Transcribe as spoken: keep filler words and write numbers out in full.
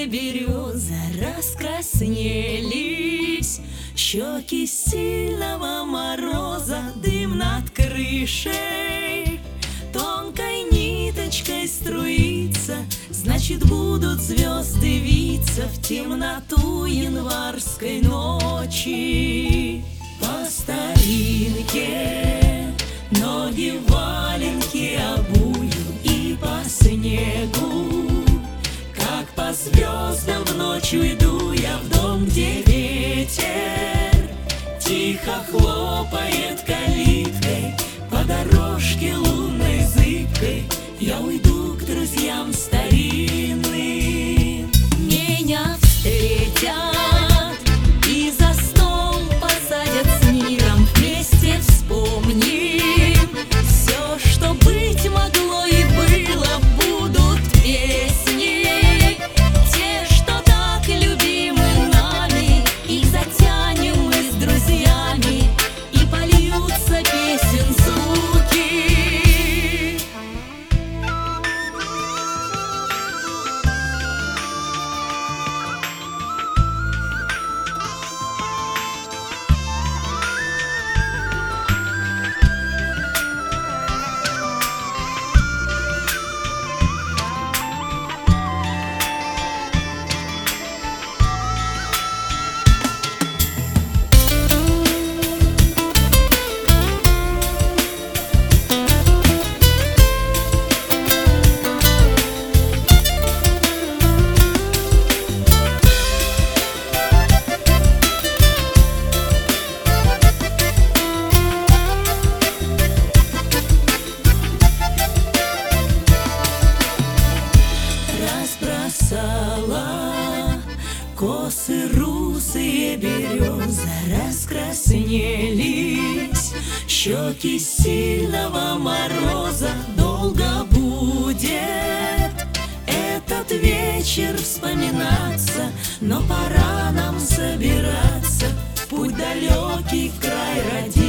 русые березы раскраснелись, щеки сильного мороза, дым над крышей тонкой ниточкой струится. Значит, будут звезды виться в темноту январской ночи. По старинке ноги в валенки обую, и по снегу, как по звездам в ночь уйду я в дом, где ветер тихо хлопает калиткой. По дорожке лунной зыбкой я уйду к друзьям старинным. Меня встретят и за стол посадят с миром. Вместе вспомним все, что быть могло и было. Будут песни, те, что так любимы нами, и затянем мы с друзьями, и польются песен звуки. Косы русые березы раскраснелись, щеки сильного мороза. Долго будет этот вечер вспоминаться, но пора нам собираться в путь далекий, в край родной.